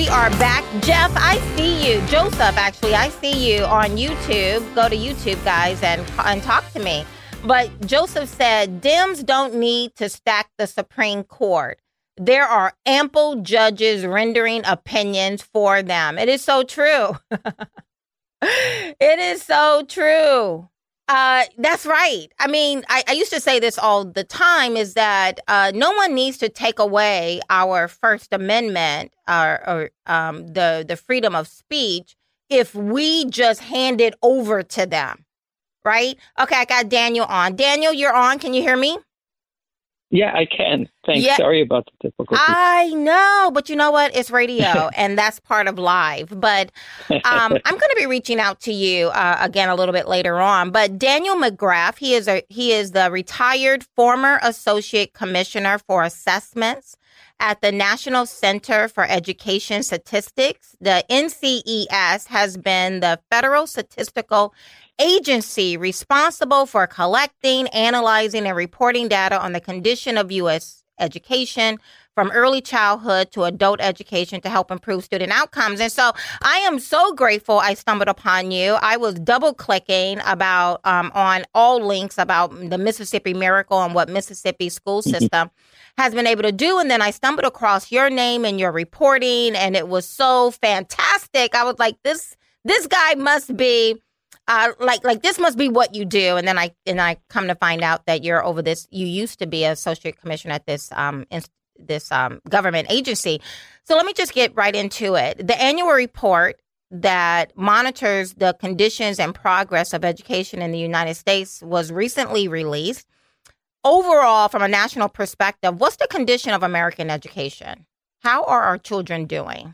we are back. Jeff, I see you. Joseph, actually, I see you on YouTube. Go to YouTube, guys, and talk to me. But Joseph said, Dems don't need to stack the Supreme Court. There are ample judges rendering opinions for them. It is so true. It is so true. That's right. I mean, I used to say this all the time, is that no one needs to take away our First Amendment or the freedom of speech if we just hand it over to them. Right? Okay, I got Daniel on. Daniel, you're on. Can you hear me? Yeah, I can. Thanks. Yeah. Sorry about the difficulty. I know, but you know what? It's radio, and that's part of live. But I'm going to be reaching out to you again a little bit later on. But Daniel McGrath, he is the retired former Associate Commissioner for Assessments at the National Center for Education Statistics. The NCES has been the federal statistical agency responsible for collecting, analyzing, and reporting data on the condition of U.S. education from early childhood to adult education to help improve student outcomes. And so I am so grateful I stumbled upon you. I was double clicking about on all links about the Mississippi Miracle and what Mississippi school system has been able to do. And then I stumbled across your name and your reporting, and it was so fantastic. I was like, this guy must be like this must be what you do. And then I come to find out that you're over this. You used to be an associate commissioner at this government agency. So let me just get right into it. The annual report that monitors the conditions and progress of education in the United States was recently released. Overall, from a national perspective, what's the condition of American education? How are our children doing?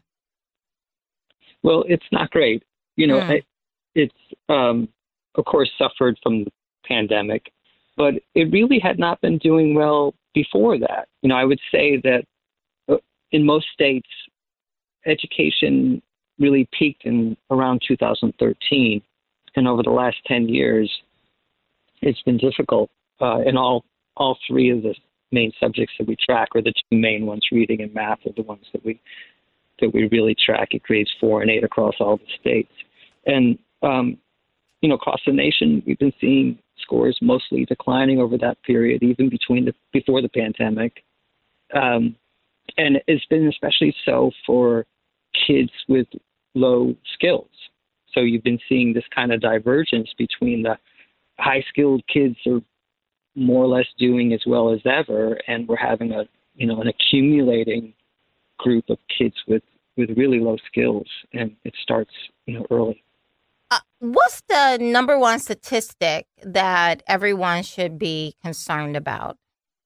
Well, it's not great. You know, it's, of course, suffered from the pandemic, but it really had not been doing well before that. You know, I would say that in most states, education really peaked in around 2013. And over the last 10 years, it's been difficult in all three of the main subjects that we track, or the two main ones, reading and math, are the ones that we really track at grades 4 and 8 across all the states. And you know, across the nation, we've been seeing scores mostly declining over that period, even before the pandemic. And it's been especially so for kids with low skills. So you've been seeing this kind of divergence between the high-skilled kids are more or less doing as well as ever, and we're having an accumulating group of kids with really low skills, and it starts, early. What's the number one statistic that everyone should be concerned about?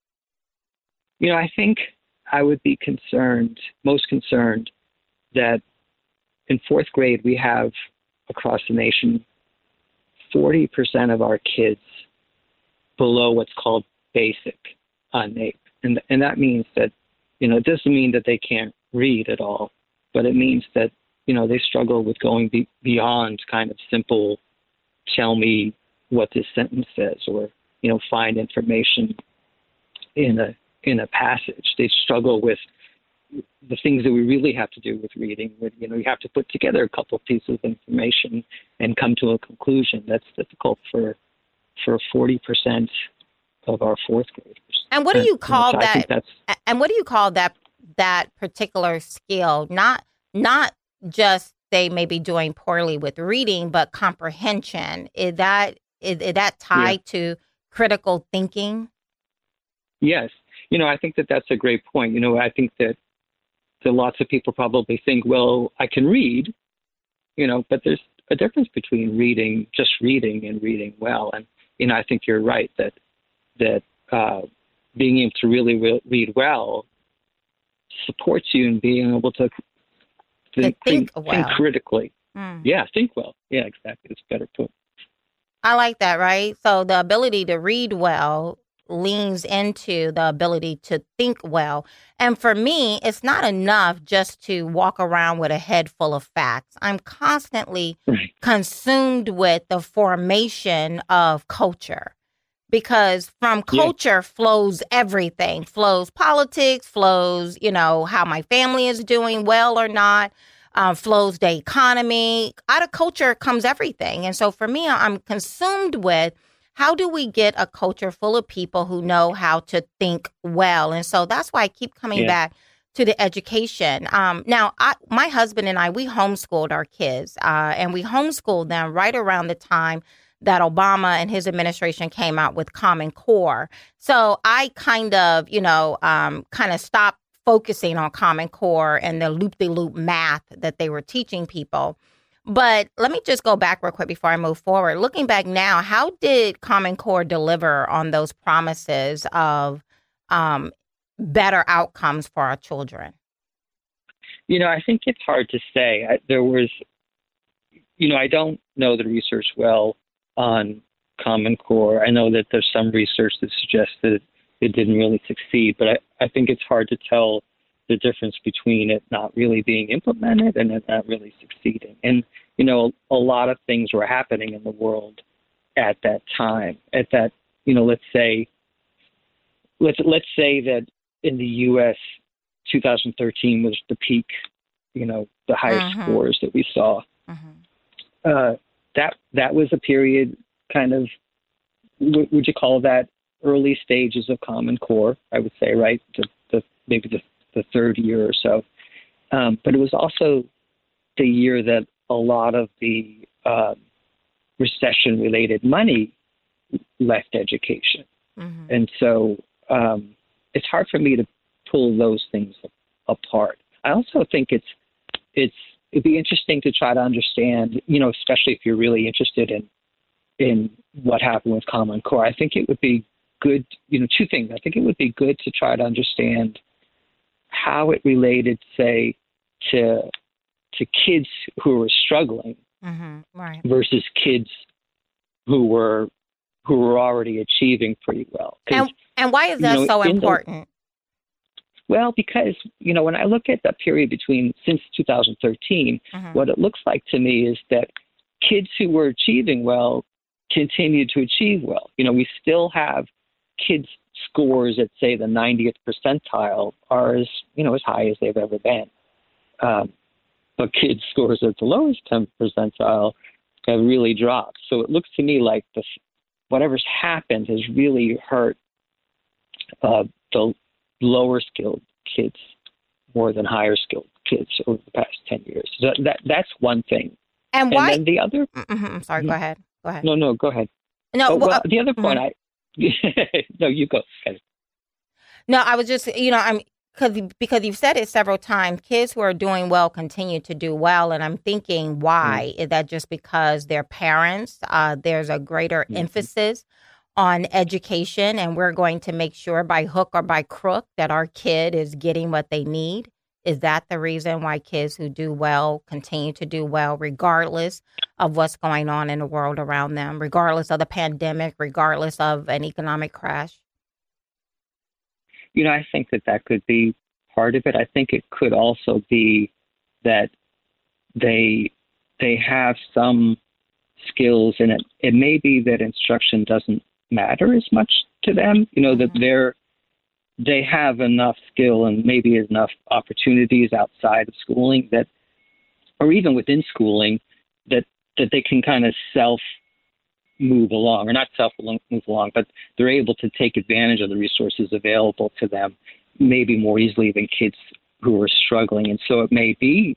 I think I would be most concerned that in fourth grade, we have across the nation 40% of our kids below what's called basic on NAEP. And that means that, it doesn't mean that they can't read at all, but it means that, they struggle with going beyond kind of simple, tell me what this sentence says, or, find information in a passage. They struggle with the things that we really have to do with reading. You have to put together a couple of pieces of information and come to a conclusion. That's difficult for 40% of our fourth graders. And what do you call that? And what do you call that particular skill? Not just they may be doing poorly with reading, but comprehension. Is that tied to critical thinking? Yes. I think that that's a great point. I think that lots of people probably think, well, I can read, but there's a difference between just reading and reading well. And, I think you're right that being able to really read well supports you in being able to think critically. Yeah, think well. Yeah, exactly. It's a better point. I like that, right? So the ability to read well leans into the ability to think well. And for me, it's not enough just to walk around with a head full of facts. I'm constantly consumed with the formation of culture. because from culture flows everything, flows politics, flows, how my family is doing well or not, flows the economy. Out of culture comes everything. And so for me, I'm consumed with how do we get a culture full of people who know how to think well? And so that's why I keep coming back to the education. Now, my husband and I, we homeschooled our kids, and we homeschooled them right around the time that Obama and his administration came out with Common Core. So I kind of stopped focusing on Common Core and the loop-de-loop math that they were teaching people. But let me just go back real quick before I move forward. Looking back now, how did Common Core deliver on those promises of better outcomes for our children? I think it's hard to say. I don't know the research well on Common Core. I know that there's some research that suggests that it didn't really succeed, but I think it's hard to tell the difference between it not really being implemented and it not really succeeding. And, a lot of things were happening in the world at that time. At that, let's say that in the U.S., 2013 was the peak, the highest scores that we saw. That was a period kind of, would you call that early stages of Common Core, I would say, right? Maybe the third year or so. But it was also the year that a lot of the recession-related money left education. And so it's hard for me to pull those things apart. I also think it'd be interesting to try to understand, especially if you're really interested in what happened with Common Core. I think it would be good, two things. I think it would be good to try to understand how it related, say, to kids who were struggling right, versus kids who were already achieving pretty well. And why is that so important? Well, because, when I look at the period since 2013, what it looks like to me is that kids who were achieving well continued to achieve well. We still have kids' scores at, say, the 90th percentile are as high as they've ever been. But kids' scores at the lowest 10th percentile have really dropped. So it looks to me like whatever's happened has really hurt the lower skilled kids more than higher skilled kids over the past 10 years. So that's one thing. And why? And then the other. I'm sorry. Go ahead. No, go ahead. No. The other point no, you go. No, I was just, because you've said it several times, kids who are doing well continue to do well. And I'm thinking, why? Is that just because their parents, there's a greater emphasis on education, and we're going to make sure by hook or by crook that our kid is getting what they need? Is that the reason why kids who do well continue to do well, regardless of what's going on in the world around them, regardless of the pandemic, regardless of an economic crash? I think that could be part of it. I think it could also be that they have some skills, and it may be that instruction doesn't matter as much to them, that they have enough skill and maybe enough opportunities outside of schooling that, or even within schooling, that they can kind of move along, or not move along, but they're able to take advantage of the resources available to them maybe more easily than kids who are struggling. And so it may be,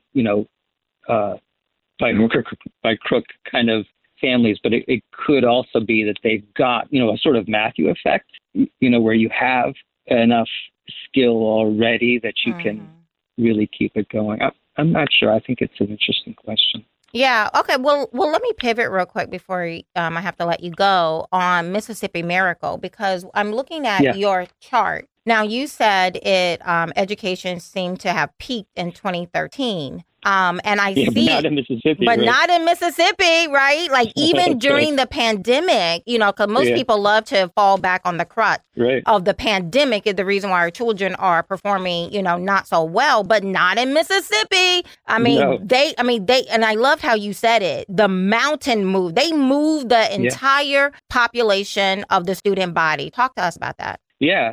by crook kind of families, but it could also be that they've got, a sort of Matthew effect, where you have enough skill already that you can really keep it going. I'm not sure. I think it's an interesting question. Yeah. Okay. Well, let me pivot real quick before I have to let you go on Mississippi Miracle, because I'm looking at your chart. Now, you said education seemed to have peaked in 2013. And I see, but not in Mississippi, but right? Not in Mississippi, right? Like even during the pandemic, because most people love to fall back on the crutch of the pandemic is the reason why our children are performing, not so well, but not in Mississippi. They, and I loved how you said it. The mountain move. They moved the entire population of the student body. Talk to us about that. Yeah,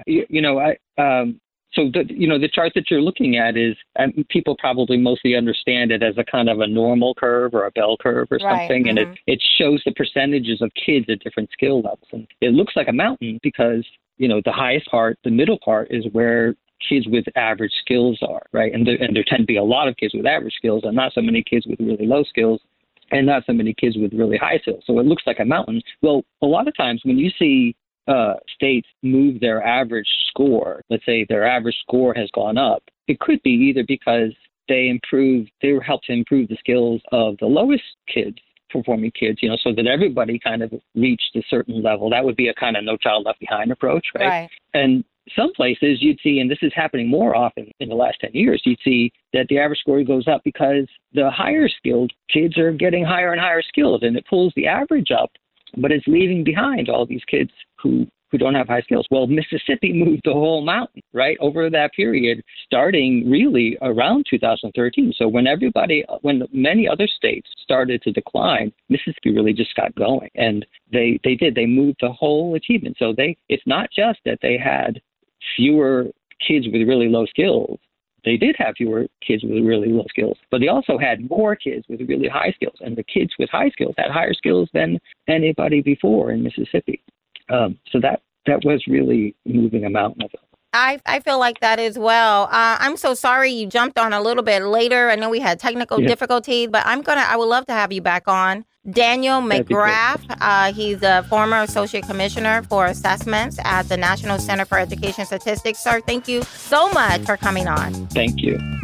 So the chart that you're looking at is, people probably mostly understand it as a kind of a normal curve or a bell curve or something, and it shows the percentages of kids at different skill levels. And it looks like a mountain because, the highest part, the middle part, is where kids with average skills are, right? And there tend to be a lot of kids with average skills and not so many kids with really low skills and not so many kids with really high skills. So it looks like a mountain. Well, a lot of times when you see states move their average score, let's say their average score has gone up, it could be either because they helped to improve the skills of the lowest performing kids, so that everybody kind of reached a certain level. That would be a kind of No Child Left Behind approach, right? And some places you'd see, and this is happening more often in the last 10 years, you'd see that the average score goes up because the higher skilled kids are getting higher and higher skills, and it pulls the average up, but it's leaving behind all these kids who don't have high skills. Well, Mississippi moved the whole mountain, right, over that period, starting really around 2013. So when many other states started to decline, Mississippi really just got going. And they moved the whole achievement. So it's not just that they had fewer kids with really low skills. They did have fewer kids with really low skills, but they also had more kids with really high skills. And the kids with high skills had higher skills than anybody before in Mississippi. So that was really moving a mountain of it. I feel like that as well. I'm so sorry you jumped on a little bit later. I know we had technical difficulties, but I would love to have you back on. Daniel McGrath, he's a former Associate Commissioner for Assessments at the National Center for Education Statistics. Sir, thank you so much for coming on. Thank you.